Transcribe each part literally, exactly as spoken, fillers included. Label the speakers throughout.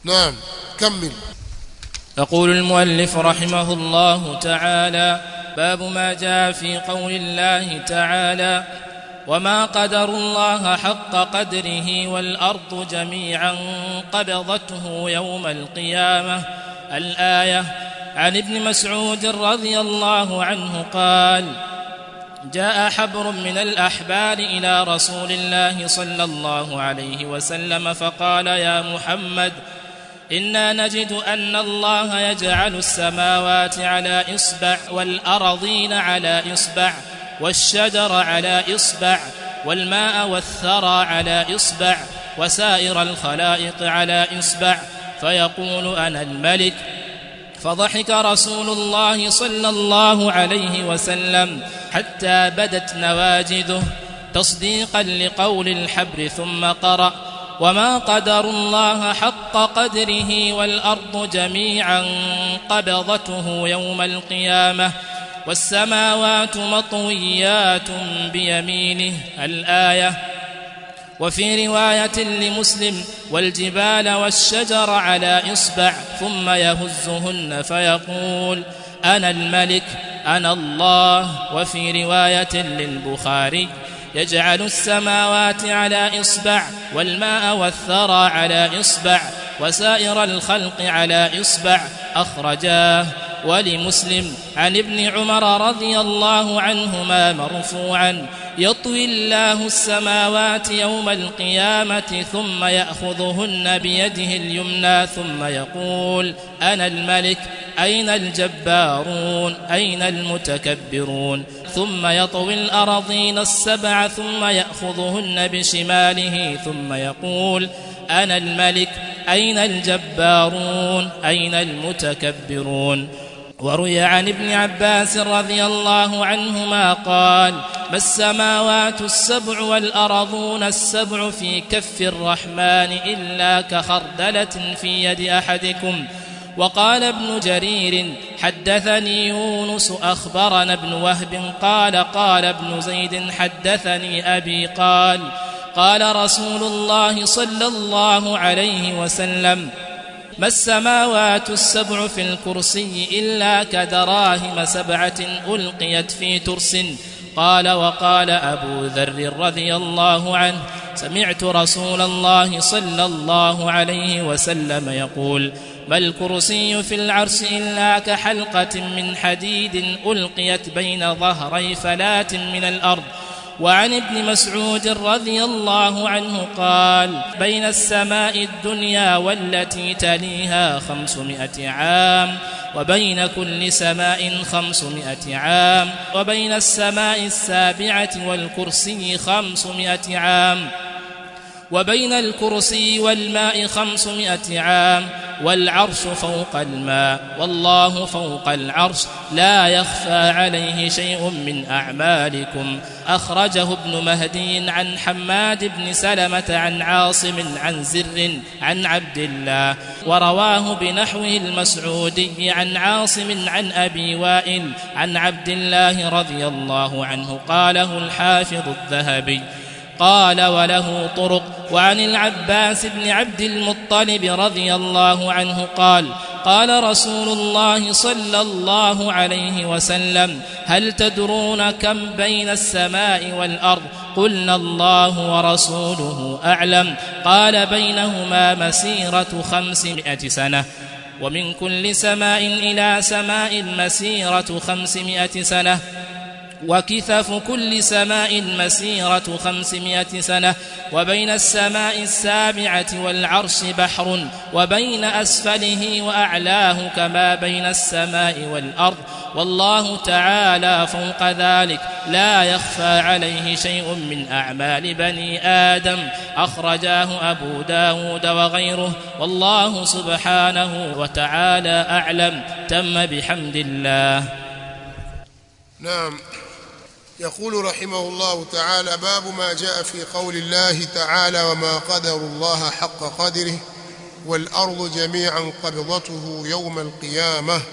Speaker 1: نعم كمل.
Speaker 2: يقول المؤلف رحمه الله تعالى: باب ما جاء في قول الله تعالى: وما قدر الله حق قدره والأرض جميعا قبضته يوم القيامة. الآية. عن ابن مسعود رضي الله عنه قال: جاء حبر من الأحبار إلى رسول الله صلى الله عليه وسلم فقال: يا محمد، إنا نجد أن الله يجعل السماوات على إصبع والأرضين على إصبع والشجر على إصبع والماء والثرى على إصبع وسائر الخلائق على إصبع، فيقول: أنا الملك. فضحك رسول الله صلى الله عليه وسلم حتى بدت نواجذه تصديقا لقول الحبر، ثم قرأ: وما قدر الله حق قدره والأرض جميعا قبضته يوم القيامة والسماوات مطويات بيمينه. الآية. وفي رواية لمسلم: والجبال والشجر على إصبع ثم يهزهن فيقول: أنا الملك أنا الله. وفي رواية للبخاري: يجعل السماوات على إصبع والماء والثرى على إصبع وسائر الخلق على إصبع. أخرجاه. ولمسلم عن ابن عمر رضي الله عنهما مرفوعا: يطوي الله السماوات يوم القيامة ثم يأخذهن بيده اليمنى ثم يقول: أنا الملك أين الجبارون أين المتكبرون. ثم يطوي الأراضين السبع ثم يأخذهن بشماله ثم يقول: أنا الملك أين الجبارون أين المتكبرون. وروي عن ابن عباس رضي الله عنهما قال: ما السماوات السبع والأرضون السبع في كف الرحمن إلا كخردلة في يد أحدكم. وقال ابن جرير: حدثني يونس أخبرنا ابن وهب قال: قال ابن زيد: حدثني أبي قال: قال رسول الله صلى الله عليه وسلم: ما السماوات السبع في الكرسي إلا كدراهم سبعة ألقيت في ترس. قال: وقال أبو ذر رضي الله عنه: سمعت رسول الله صلى الله عليه وسلم يقول: ما الكرسي في العرش إلا كحلقة من حديد ألقيت بين ظهري فلاة من الأرض. وعن ابن مسعود رضي الله عنه قال: بين السماء الدنيا والتي تليها خمسمائة عام، وبين كل سماء خمسمائة عام، وبين السماء السابعة والكرسي خمسمائة عام، وبين الكرسي والماء خمسمائة عام، والعرش فوق الماء، والله فوق العرش، لا يخفى عليه شيء من أعمالكم. أخرجه ابن مهدي عن حماد بن سلمة عن عاصم عن زر عن عبد الله، ورواه بنحوه المسعودي عن عاصم عن أبي وائل عن عبد الله رضي الله عنه. قاله الحافظ الذهبي. قال: وله طرق. وعن العباس بن عبد المطلب رضي الله عنه قال: قال رسول الله صلى الله عليه وسلم: هل تدرون كم بين السماء والأرض؟ قلنا: الله ورسوله أعلم. قال: بينهما مسيرة خمسمائة سنة، ومن كل سماء إلى سماء مسيرة خمسمائة سنة، وكثف كل سماء مسيرة خمسمائة سنة، وبين السماء السابعة والعرش بحر، وبين أسفله وأعلاه كما بين السماء والأرض، والله تعالى فوق ذلك، لا يخفى عليه شيء من أعمال بني آدم. أخرجاه أبو داود وغيره، والله سبحانه وتعالى أعلم. تم بحمد الله.
Speaker 1: نعم. يقول رحمه الله تعالى: باب ما جاء في قول الله تعالى: وما قدر الله حق قدره والأرض جميعا قبضته يوم القيامة.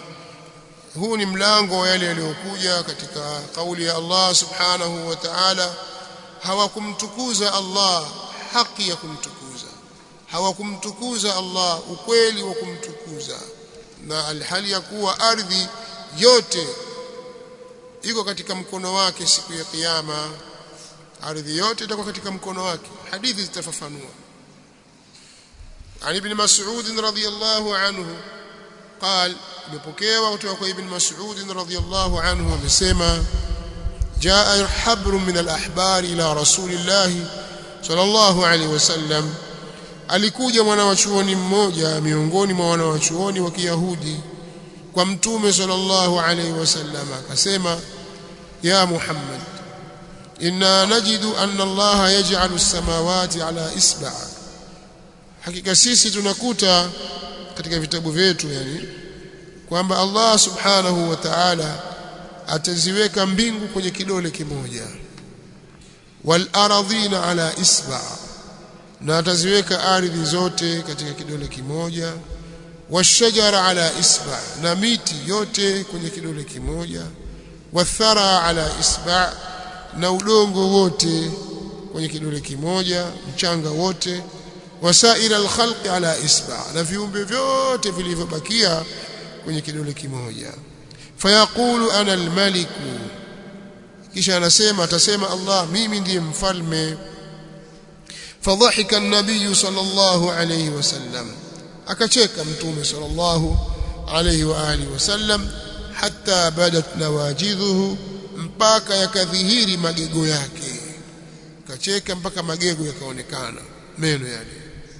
Speaker 1: huu ni mlango wa yale yaliyokuja katika kauli ya Allah subhanahu wa ta'ala, hawakumtukuza Allah haki ya kumtukuza, hawakumtukuza Allah ukweli wa kumtukuza, na alhali ya kuwa ardhi yote iko katika mkono wake siku ya kiyama. Ardhi yote itakuwa katika mkono wake. Hadithi zitafafanua. Ali ibn Mas'ud radhiyallahu anhu قال imepokewa kutoka kwa Ibn Mas'ud radhiyallahu anhu amesema jaa habrun min al-ahbar ila rasulillah sallallahu alayhi wasallam, alikuja mwana wa chuoni mmoja miongoni mwa wana wa chuoni wa Kiyahudi kwa mtume sallallahu alayhi wasallam akasema, ya Muhammad, inna najidu anna Allah yaj'alu as-samawati ala isba', hakika sisi tunakuta katika vitabu vyetu yani kwamba Allah subhanahu wa ta'ala ataziweka mbingu kwenye kidole kimoja, wal aradhina ala isba', na ataziweka ardhi zote katika kidole kimoja, washajara ala isba', na miti yote kwenye kidole kimoja, wathara ala isba', na udongo wote kwenye kidole kimoja, mchanga wote, wasaira alkhalqi ala isba', na viumbe vyote vilivyobakia kwenye kidole kimoja. Fayaqulu ana almaliku, kisha anasema atasema Allah, mimi ndiye mfalme. Fadhahika an-nabiy sallallahu alayhi wasallam, akacheka mtume sallallahu alayhi wa alihi wasallam, hatta badat nawajidhuhu, mpaka yakadhihiri magego yake. Akacheka mpaka magego yakaonekana, meno yale.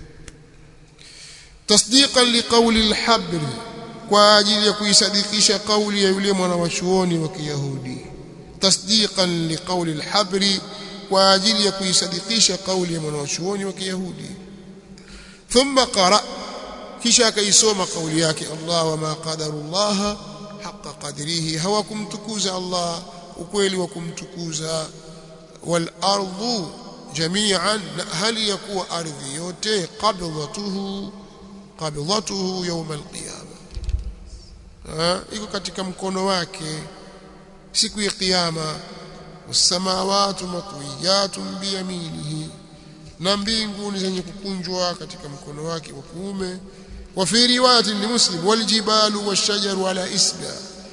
Speaker 1: Tasdiqan liqawli al-habr, kwa ajili ya kuisadikisha kauli ya yule mwana wa chuoni wa Kiyahudi. Tasdiqan liqawli al-habri, kwa ajili ya kuisadikisha kauli ya mwana wa chuoni wa Kiyahudi. Thumma qara, kisha akaisoma kauli yake Allah, wa ma qadarullah haqqa qadrihi, hawakumtukuza Allah ukweli wa kumtukuza. Wal ardu jami'an, hali yakuwa ardhi yote, qabdatuhu qabdatuhu yawm al-qiyamah, iko katika mkono wake siku ya kiyama. Wasamawati matwiyatun biyaminihi, na mbingu ni zenye kukunjwa katika mkono wake wa kuume. Wa fi riwayati Muslim, wal jibalu washajaru ala isba,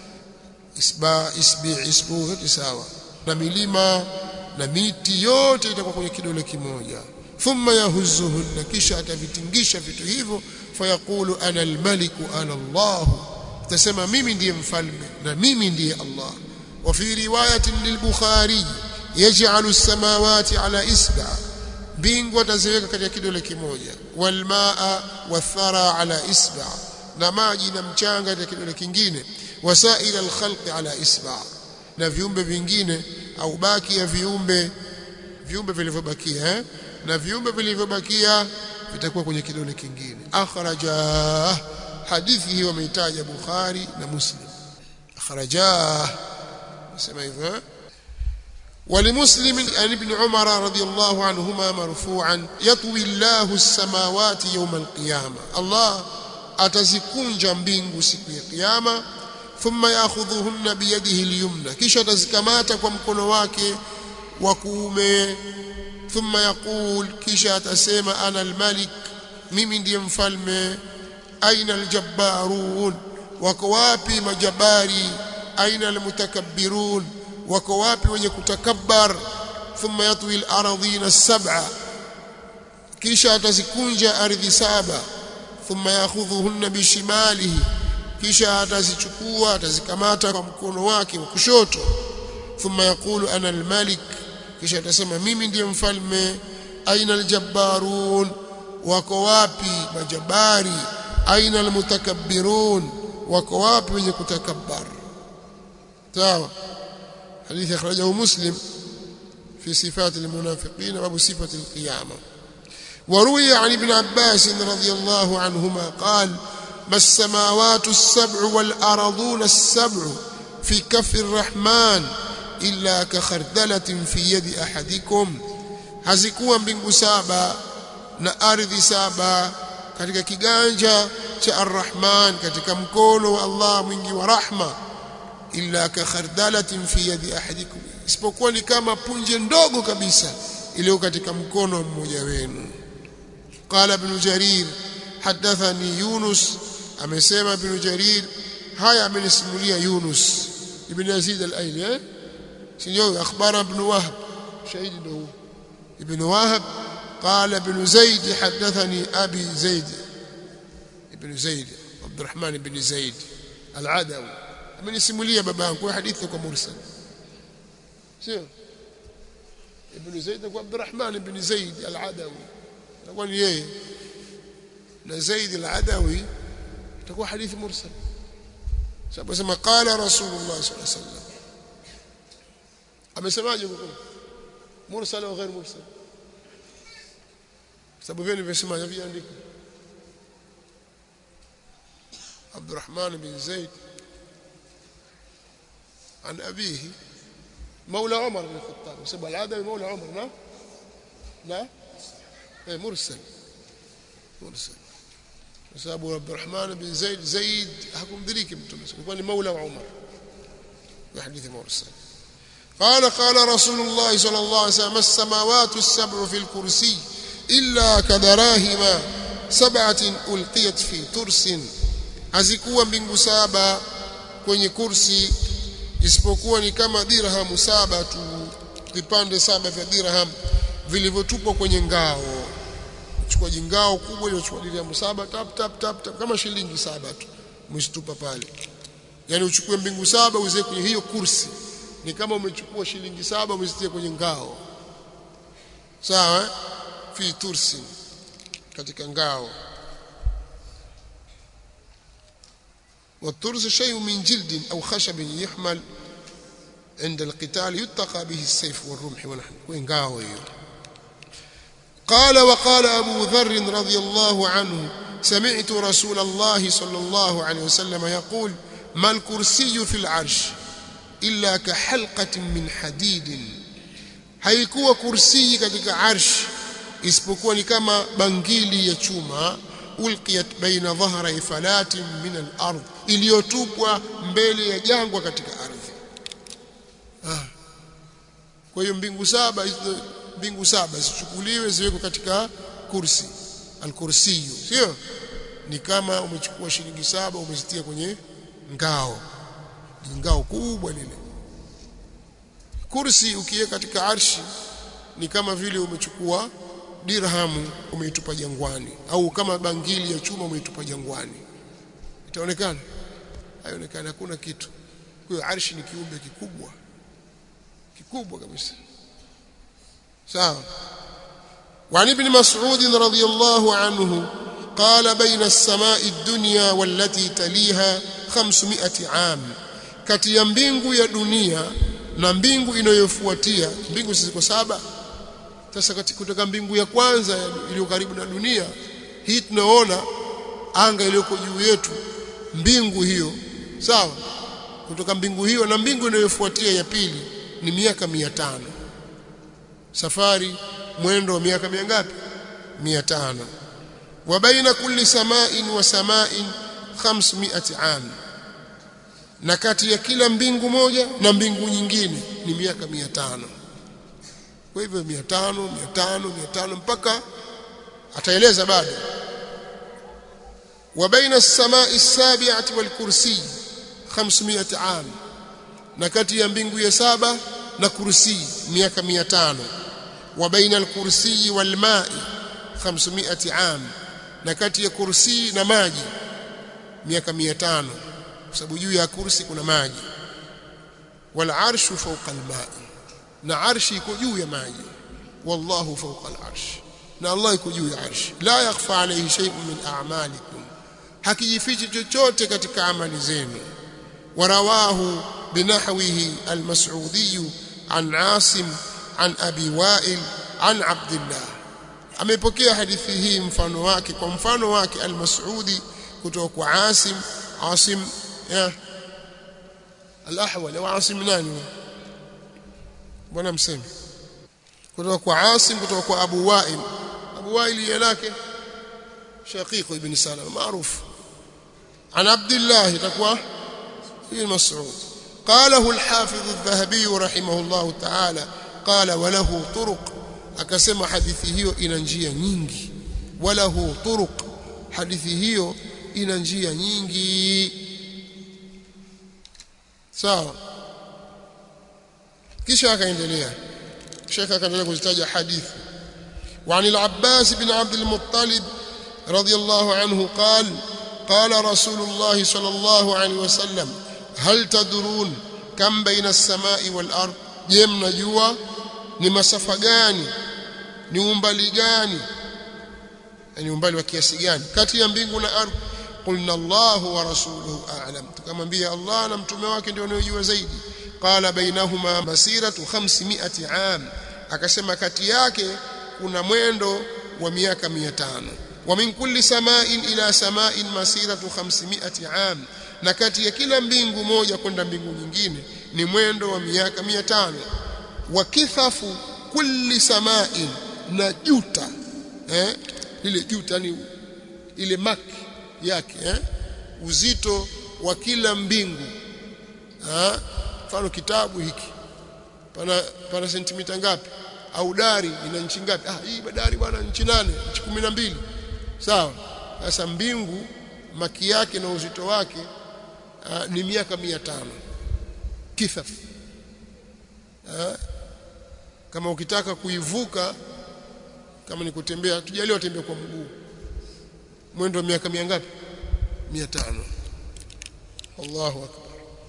Speaker 1: isba isbi isbu yote sawa, na milima na miti yote itakuwa kwenye kidole kimoja. Thumma yahuzzuhunna, kisha atavitingisha vitu hivyo. Fayaqulu ana almaliku ana Allah, tasema mimi ndiye mfalme na mimi ndiye Allah. Wa fi riwayatin lil-Bukhari, yaj'alu as-samawati ala isba', mbingu ataziweka katika kidole kimoja. Wal ma'a wathara ala isba', na maji na mchanga katika kidole kingine. Wasaila al-khalqi ala isba', na viumbe vingine au baki ya viumbe viumbe vilivyobakia eh? na viumbe vilivyobakia vitakuwa kwenye kidole kingine. Akhraja, hadithi hii wameitaja Bukhari na Muslim. Akhraja sema hivyo. ولمسلم عن ابن عمر رضي الله عنهما مرفوعا يطوي الله السماوات يوم القيامة, الله atazikunja mbingu siku ya kiyama. Thumma ya'khudhuhunna biyadihi al-yumna, kisha atazikamata kwa mkono wake wa kuume. Thumma yaqul, kisha atasema ana al-malik, mimi ndiye mfalme. Aina al-jabbarun, wako wapi majabari? Aina al-mutakabbirun, wako wapi wenye kutakabbar? Thumma yatwi al-ardhina as-sab'a, kisha atazikunja ardhi saba. Thumma ya'khudhuhunna bishimalihi, kisha atazichukua atazikamata kwa mkono wake wa kushoto. Thumma yaqulu ana al-malik, kisha atasema mimi ndiye mfalme. Aina al-jabbarun, wako wapi majabari? Aina al-mutakabbirun, wako wapi wenye kutakabbar? sawa. Hadithi akhrajahu Muslim fi sifat al-munafiqin wa sifat al-qiyamah. وروي عن ابن عباس رضي الله عنهما قال ما السماوات السبع والأرضون السبع في كف الرحمن إلا كخردلة في يد أحدكم, hazikuwa mbingu saba na ardhi saba katika kiganja cha Ar-Rahman, katika mkono wa Allah mwingi wa rahma. Illa kakhardalatin fi yadi ahadikum, isipokuwa ni kama punje ndogo kabisa iliyo katika mkono mmoja wenu. وقال ابن جرير حدثني يونس amesema ibn Jarir haya amenisimulia Yunus ibn Yazid al-Aili eh sio akhbara ibn Wahb shahidi له ابن وهب قال ابن زيد حدثني أبي زيد ابن زيد عبد الرحمن بن زيد العدوي من يسموليه بابانكو حديثك مرسل شو ابن زيد وعبد الرحمن بن زيد العدوي نقول ايه زيد العدوي تكون حديث مرسل سبب قال رسول الله صلى الله عليه وسلم amesemaje huko mursal au ghair mursal sababu vile nimesema viandiko Abdurrahman bin Zaid عن أبيه مولى عمر بن الخطاب وسبب العدوي مولى عمر لا لا ايه مرسل مرسل وسبب عبد الرحمن بن زيد زيد حكم ذلك يكون مولى عمر حديث مرسل قال قال رسول الله صلى الله عليه وسلم السماوات السبع في الكرسي إلا كدراهم سبعة ألقيت في ترس hazikuwa mbingu saba kwenye kursi isipokuwa ni kama dirham saba tu vipande saba vya dirham vilivyotupwa kwenye ngao chukua jingao kubwa ile chukua dirham saba tap tap tap, tap kama shilingi saba tu msitupa pale yani uchukue mbingu saba uweze kwenye hiyo kursi ni kama umechukua shilingi saba umezitia kwenye ngao sawa fi tursi katika ngao والترس شيء من جلد أو خشب يحمل عند القتال يتقى به السيف والرمح ونحن وينقاوي قال وقال أبو ذر رضي الله عنه سمعت رسول الله صلى الله عليه وسلم يقول ما الكرسي في العرش إلا كحلقة من حديد haikuwa kursi katika arsh isipokuwa ni kama bangili ya chuma ulqiyat baina dhahra falatin min al-ard iliyotupwa mbele ya jangwa katika ardhi ah kwa hiyo mbingu saba hizo mbingu saba zichukuliwe ziwekwe katika kursi al-kursi sio ni kama umechukua shilingi saba umezitia kwenye ngao ngao kubwa lile kursi ukiweka katika arshi ni kama vile umechukua dirhamu umeitupa jangwani au kama bangili ya chuma umeitupa jangwani itaonekana haionekana hakuna kitu kwa hiyo arshi ni kiumbe kikubwa kikubwa kabisa sawa وعن ابن مسعود رضي الله عنه قال بين السماء الدنيا والتي تليها خمسمائة عام kati ya mbingu ya dunia na mbingu inayofuatia mbingu ziko saba sasa kutoka mbingu ya kwanza iliyo karibu na dunia hii tunaona anga iliyoko juu yetu mbingu hiyo sawa kutoka mbingu hiyo na mbingu inayofuatia ya pili ni miaka mia tano safari mwendo wa miaka mingapi mia tano wa baina kulli sama'in wa sama'in khamsumائة am na kati ya kila mbingu moja na mbingu nyingine ni miaka mia tano kwa hivyo mia tano mia tano mia tano mpaka ataeleza bado wa baina as-samaa'i as-sabi'ati wal kursi خمسمائة am na kati ya mbingu ya saba na kursi miaka mia tano wa baina al-kursi wal ma'i خمسمائة am na kati ya kursi na maji miaka mia tano kwa sababu juu ya kursi kuna maji wal arshu fawqa al-ma'i na arshi iko juu ya maji wallahu fawqa al-arsh na Allah iko juu ya arshi la yakhfa alayhi shay'un min a'malikum hakijifichi chochote katika amali zenu warawahu binahwihi al-mas'udi an Asim an Abi Wa'il an Abdullah amepokea hadithi hii mfano wake kwa mfano wake al-Mas'udi kutoka kwa Asim Asim ya al-Ahwal au Asim nani bwana msemi kutoka kwa Asim kutoka kwa Abu Wa'il Abu Wa'il yake Shaqiq ibn Salam maarufu عن عبد الله تقوى في مسعود قاله الحافظ الذهبي رحمه الله تعالى قال وله طرق akasema hadithi hiyo ina njia nyingi walahu turuq hadithi hiyo ina njia nyingi sawa kisha akaendelea Sheikh akaendelea kuzitaja hadithi وعن العباس بن عبد المطلب رضي الله عنه قال قال رسول الله صلى الله عليه وسلم هل تدرون كم بين السماء والأرض je mnajua ni masafa gani ni umbali gani ni umbali wa kiasi gani kati ya mbingu na ardhi qulna Allahu wa rasuluhu a'lam tukamwambia Allah na mtume wake ndio wanajua zaidi qala bainahuma masiratu khamsimiati am akasema kati yake kuna mwendo wa miaka mia tano wa min kulli sama'in ila sama'in masiratu khamsimiati am na kati ya kila mbingu moja kwenda mbingu nyingine ni mwendo wa miaka mia tano wa kithafu kulli sama'in na juta eh ile juta ni ile maki yake eh uzito wa kila mbingu ah mfano kitabu hiki pana pana sentimita ngapi au dari ina inchi ngapi ah hii badari bwana inchi nane inchi kumi na mbili sawa sasa mbingu maki yake na uzito wake aa, ni miaka mia tano kithaf aa, kama ukitaka kuivuka kama ni kutembea tujalie utembee kwa mguu mwendo wa miaka mia ngapi mia tano Allahu akbar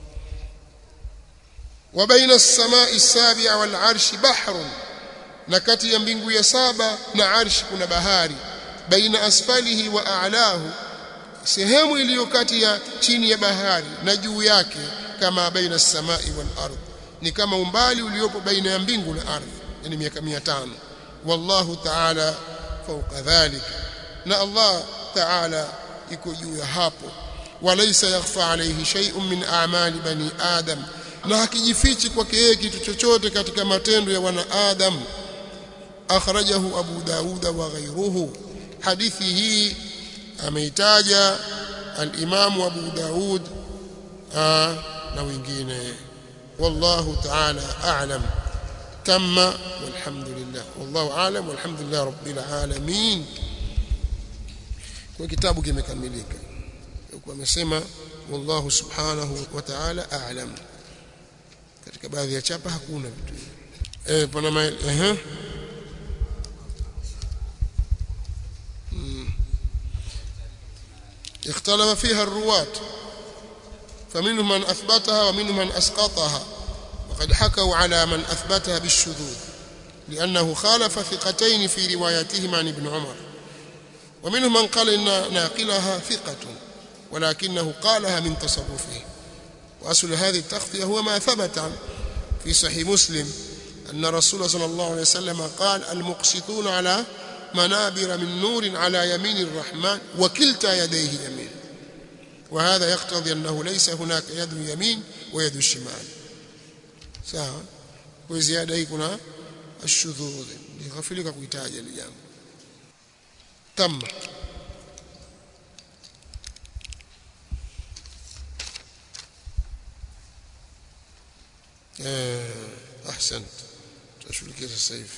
Speaker 1: wa baina as-samaa'i as-sabi'a wal 'arshi bahrun na kati ya mbingu ya saba na arshi kuna bahari baina asfalihi wa a'lahu sehemu iliyo kati ya chini ya bahari na juu yake kama baina as-samaa'i wal ardh ni kama umbali uliopo baina ya mbingu na ardhi yani miaka mia tano wallahu ta'ala fawqa dhalik na Allah ta'ala iko juu ya hapo walaysa yakhfa alayhi shay'un min a'mali bani adam na hakijifichi kwake yeye kitu chochote katika matendo ya wana adam akhrajahu Abu Daud wa ghayruhu hadithi hii ameitaja al-Imam Abu Daud na wengine wallahu ta'ala a'lam tamma walhamdulillah wallahu a'lam walhamdulillah rabbil alamin kwa kitabu kimekamilika kwa amesema wallahu subhanahu wa ta'ala a'lam katika baadhi ya chapa hakuna vitu eh pana mail eh اختلف فيها الرواة فمنهم من أثبتها ومنهم من أسقطها وقد حكوا على من أثبتها بالشذوذ لأنه خالف ثقتين في رواياتهما عن ابن عمر ومنهم من قال إن ناقلها ثقة ولكنه قالها من تصرفه وأصل هذه التخطئة هو ما ثبت في صحيح مسلم أن رسول صلى الله عليه وسلم قال المقسطون على منابر من نور على يمين الرحمن وكلتا يديه يمين وهذا يقتضي أنه ليس هناك يد يمين ويد الشمال sawa kwa ziada hii kuna الشذوذ lighafilika kuitaja ile jambo tamma eh ahsant tashughulikia sasa hivi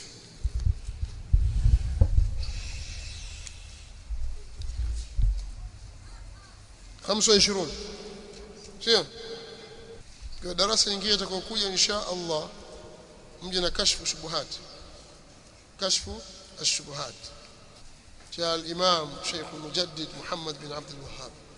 Speaker 1: خمسة وعشرين sio kwa darasa lingine litakokuja insha Allah mje na kashfu shubuhat kashfu ash-shubuhat cha al-imam Sheikh al-Mujaddid Muhammad bin Abdul Wahhab